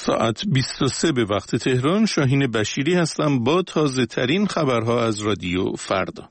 ساعت 23 به وقت تهران. شاهین بشیری هستم با تازه ترین خبرها از رادیو فردا.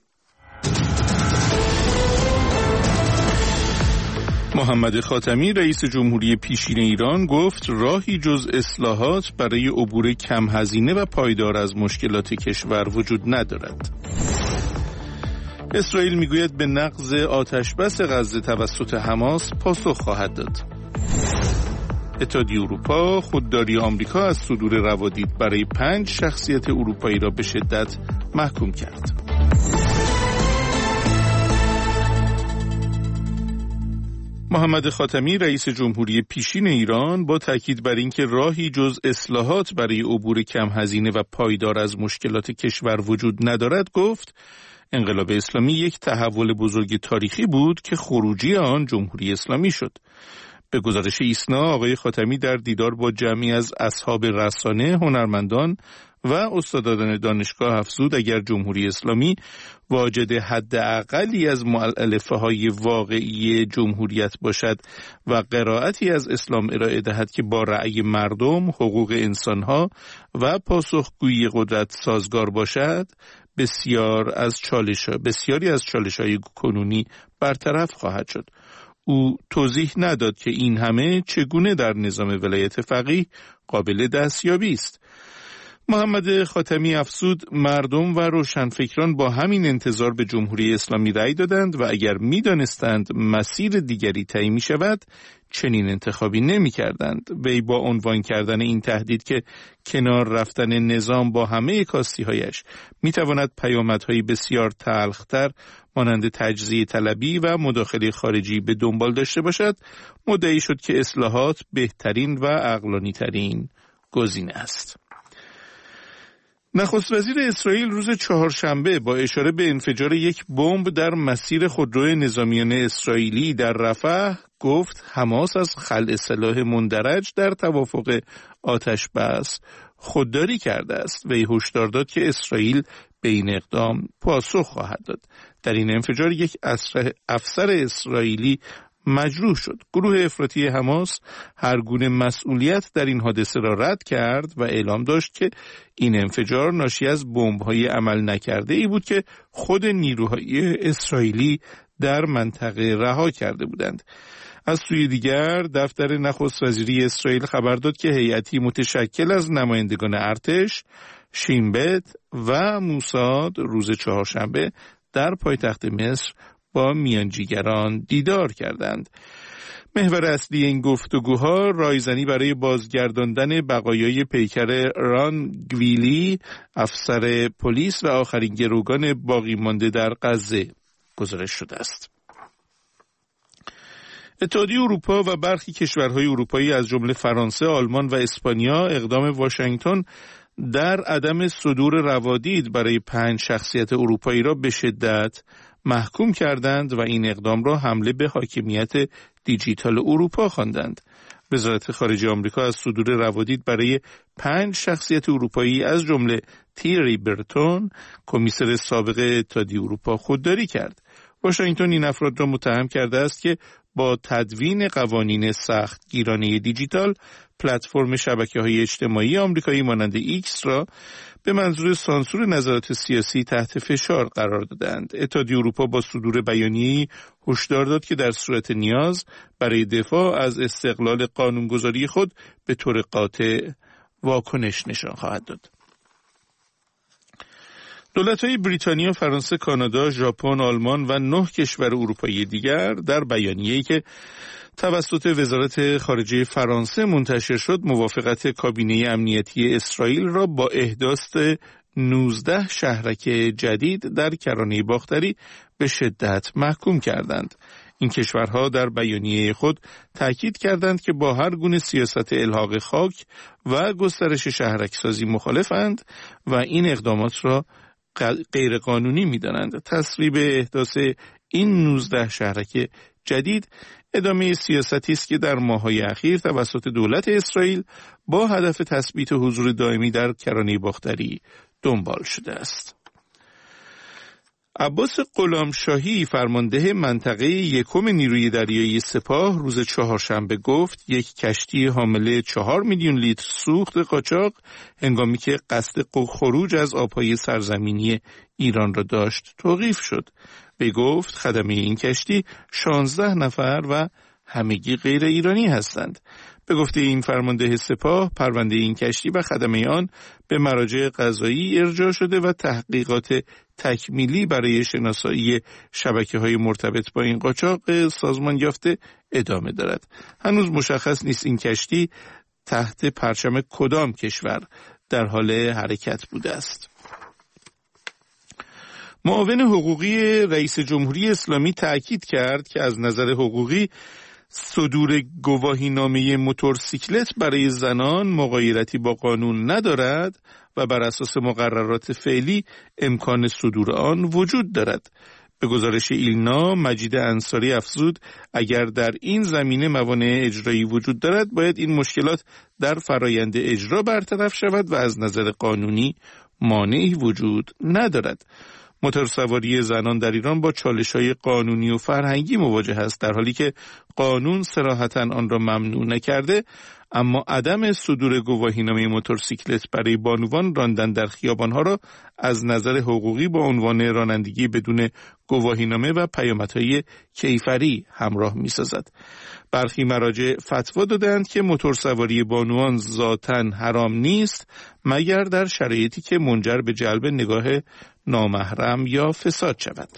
محمد خاتمی رئیس جمهوری پیشین ایران گفت راهی جز اصلاحات برای عبور کم هزینه و پایدار از مشکلات کشور وجود ندارد. اسرائیل میگوید به نقض آتشبس غزه توسط حماس پاسخ خواهد داد. اتحادیه اروپا خودداری آمریکا از صدور روادید برای 5 شخصیت اروپایی را به شدت محکوم کرد. محمد خاتمی رئیس جمهوری پیشین ایران با تاکید بر اینکه راهی جز اصلاحات برای عبور کم هزینه و پایدار از مشکلات کشور وجود ندارد گفت انقلاب اسلامی یک تحول بزرگ تاریخی بود که خروجی آن جمهوری اسلامی شد. به گزارش ایسنا آقای خاتمی در دیدار با جمعی از اصحاب رسانه، هنرمندان و استادان دانشگاه افزود اگر جمهوری اسلامی واجد حداقلی از مؤلفه‌های واقعی جمهوریت باشد و قرائتی از اسلام ارائه دهد که با رأی مردم، حقوق انسانها و پاسخگویی قدرت سازگار باشد، بسیاری از چالش‌های کنونی برطرف خواهد شد. او توضیح نداد که این همه چگونه در نظام ولایت فقیه قابل دستیابی است. محمد خاتمی افزود مردم و روشنفکران با همین انتظار به جمهوری اسلامی رأی دادند و اگر می‌دانستند مسیر دیگری طی می‌شود چنین انتخابی نمی‌کردند. وی با عنوان کردن این تهدید که کنار رفتن نظام با همه کاستی‌هایش می‌تواند پیامدهای بسیار تلخ‌تر مانند تجزیه طلبی و مداخله خارجی به دنبال داشته باشد، مدعی شد که اصلاحات بهترین و عقلانی‌ترین گزینه است. نخست وزیر اسرائیل روز چهارشنبه با اشاره به انفجار یک بمب در مسیر خودرو نظامیان اسرائیلی در رفح گفت حماس از خلع سلاح مندرج در توافق آتشبس خودداری کرده است. وی هشدار داد که اسرائیل به این اقدام پاسخ خواهد داد. در این انفجار یک افسر اسرائیلی مجروح شد. گروه افراطی حماس هر گونه مسئولیت در این حادثه را رد کرد و اعلام داشت که این انفجار ناشی از بمب‌های عمل نکرده ای بود که خود نیروهای اسرائیلی در منطقه رها کرده بودند. از سوی دیگر دفتر نخست وزیری اسرائیل خبر داد که هیئتی متشکل از نمایندگان ارتش، شین بت و موساد روز چهارشنبه در پایتخت مصر با میانجیگران دیدار کردند. محور اصلی این گفتگوها رایزنی برای بازگرداندن بقایای پیکر ران گویلی، افسر پلیس و آخرین گروگان باقی مانده در غزه گزارش شده است. اتحادیه اروپا و برخی کشورهای اروپایی از جمله فرانسه، آلمان و اسپانیا اقدام واشنگتن در عدم صدور روادید برای 5 شخصیت اروپایی را به شدت محکوم کردند و این اقدام را حمله به حاکمیت دیجیتال اروپا خواندند. وزارت خارجه آمریکا از صدور روادید برای 5 شخصیت اروپایی از جمله تیری برتون، کمیسر سابق اتحادیه اروپا، خودداری کرد. واشنگتن این افراد را متهم کرده است که با تدوین قوانین سختگیرانه دیجیتال پلتفرم شبکه‌های اجتماعی آمریکایی مانند ایکس را به منظور سانسور نظرات سیاسی تحت فشار قرار دادند. اتحادیه اروپا با صدور بیانیه‌ای هشدار داد که در صورت نیاز برای دفاع از استقلال قانونگذاری خود به طور قاطع واکنش نشان خواهد داد. دولت‌های بریتانیا، فرانسه، کانادا، ژاپن، آلمان و 9 کشور اروپایی دیگر در بیانیه‌ای که توسط وزارت خارجه فرانسه منتشر شد موافقت کابینه امنیتی اسرائیل را با احداث 19 شهرک جدید در کرانه باختری به شدت محکوم کردند. این کشورها در بیانیه خود تاکید کردند که با هر گونه سیاست الحاق خاک و گسترش شهرکسازی مخالفند و این اقدامات را غیر قانونی می‌دانند. تصویب احداث این 19 شهرک جدید ادامه سیاستی است که در ماه‌های اخیر توسط دولت اسرائیل با هدف تثبیت حضور دائمی در کرانه باختری دنبال شده است. عباس غلامشاهی فرمانده منطقه یکم نیروی دریایی سپاه روز چهارشنبه گفت یک کشتی حامل 4 میلیون لیتر سوخت قاچاق هنگامی که قصد خروج از آبهای سرزمینی ایران را داشت توقیف شد. به گفت خدمه این کشتی 16 نفر و همگی غیر ایرانی هستند. به گفته این فرمانده سپاه، پرونده این کشتی و خدمه آن به مراجع قضایی ارجاع شده و تحقیقات تکمیلی برای شناسایی شبکه‌های مرتبط با این قاچاق سازمان یافته ادامه دارد. هنوز مشخص نیست این کشتی تحت پرچم کدام کشور در حال حرکت بوده است. معاون حقوقی رئیس جمهوری اسلامی تأکید کرد که از نظر حقوقی صدور گواهینامه موتورسیکلت برای زنان مغایرتی با قانون ندارد و بر اساس مقررات فعلی امکان صدور آن وجود دارد. به گزارش ایلنا، مجید انصاری افزود اگر در این زمینه موانع اجرایی وجود دارد باید این مشکلات در فرایند اجرا برطرف شود و از نظر قانونی مانعی وجود ندارد. موتورسواری زنان در ایران با چالش‌های قانونی و فرهنگی مواجه است، در حالی که قانون صراحتاً آن را ممنوع نکرده، اما عدم صدور گواهینامه موتورسیکلت برای بانوان راندن در خیابان‌ها را از نظر حقوقی با عنوان رانندگی بدون گواهینامه و پیامدهای کیفری همراه می‌سازد. برخی مراجع فتوا دادند که موتورسواری بانوان ذاتاً حرام نیست مگر در شرایطی که منجر به جلب نگاه نامحرم یا فساد شود.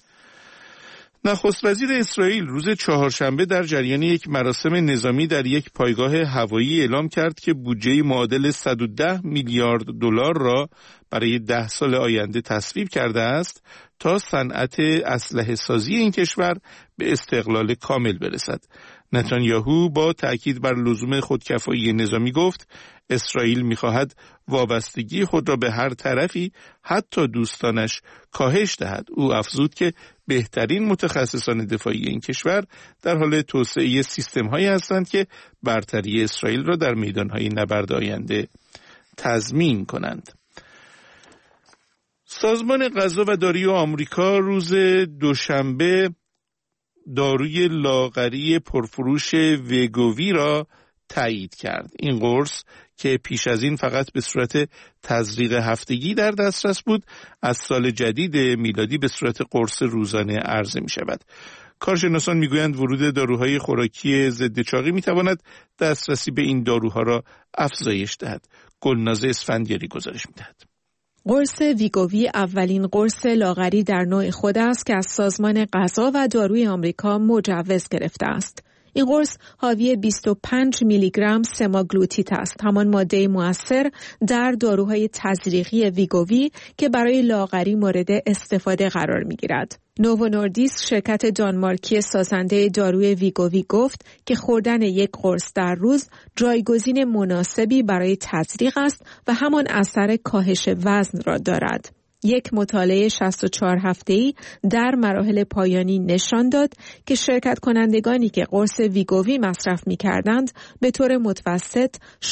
نخست وزیر اسرائیل روز چهارشنبه در جریان یک مراسم نظامی در یک پایگاه هوایی اعلام کرد که بودجه معادل 110 میلیارد دلار را برای 10 سال آینده تصویب کرده است تا صنعت اسلحه سازی این کشور به استقلال کامل برسد. نتانیاهو با تأکید بر لزوم خودکفایی نظامی گفت اسرائیل می‌خواهد وابستگی خود را به هر طرفی حتی دوستانش کاهش دهد. او افزود که بهترین متخصصان دفاعی این کشور در حال توسعه سیستم‌هایی هستند که برتری اسرائیل را در میدان‌های نبرد آینده تضمین کنند. سازمان غذا و داروی آمریکا روز دوشنبه داروی لاغری پرفروش ویگووی را تایید کرد. این قرص که پیش از این فقط به صورت تزریق هفتگی در دسترس بود، از سال جدید میلادی به صورت قرص روزانه عرضه می شود. کارشناسان می گویند ورود داروهای خوراکی ضد چاقی می تواند دسترسی به این داروها را افزایش دهد. گلناز اسفندیاری گزارش می دهد. قرص ویگووی اولین قرص لاغری در نوع خود است که از سازمان غذا و داروی آمریکا مجوز گرفته است. این قرص حاوی 25 میلی گرم سماگلوتیت است، همان ماده مؤثر در داروهای تزریقی ویگووی که برای لاغری مورد استفاده قرار می‌گیرد. نوو نوردیسک، شرکت دانمارکی سازنده داروی ویگووی، گفت که خوردن یک قرص در روز جایگزین مناسبی برای تزریق است و همان اثر کاهش وزن را دارد. یک مطالعه 64 هفته‌ای در مراحل پایانی نشان داد که شرکت کنندگانی که قرص ویگووی مصرف می‌کردند به طور متوسط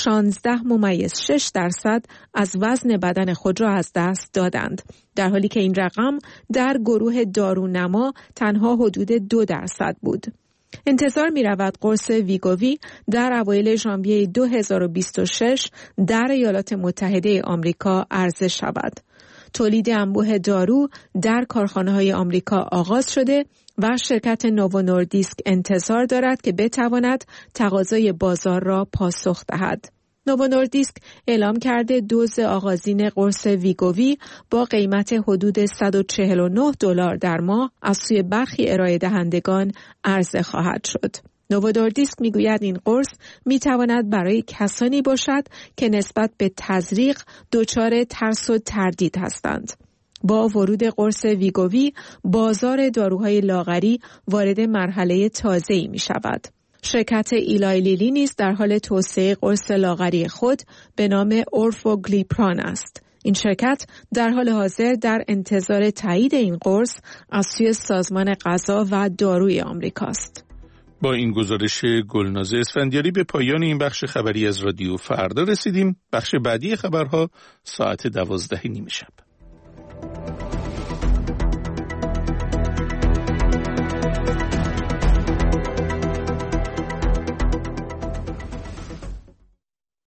16.6% از وزن بدن خود را از دست دادند، در حالی که این رقم در گروه دارونما تنها حدود 2% بود. انتظار می رود قرص ویگووی در اوایل ژانویه 2026 در ایالات متحده آمریکا عرضه شود. تولید انبوه دارو در کارخانه‌های آمریکا آغاز شده و شرکت نوو نوردیسک انتظار دارد که بتواند تقاضای بازار را پاسخ دهد. نوو نوردیسک اعلام کرده دوز آغازین قرص ویگووی با قیمت حدود $149 در ماه از سوی برخی ارائه دهندگان عرضه خواهد شد. نوو نوردیسک میگوید این قرص میتواند برای کسانی باشد که نسبت به تزریق دچار ترس و تردید هستند. با ورود قرص ویگووی، بازار داروهای لاغری وارد مرحله تازه‌ای می شود. شرکت ایلای لیلی نیز در حال توسعه قرص لاغری خود به نام اورفوگلیپران است. این شرکت در حال حاضر در انتظار تایید این قرص از سوی سازمان غذا و داروی آمریکاست. با این گزارش گلناز اسفندیاری به پایان این بخش خبری از رادیو فردا رسیدیم. بخش بعدی خبرها ساعت 12:30 شب.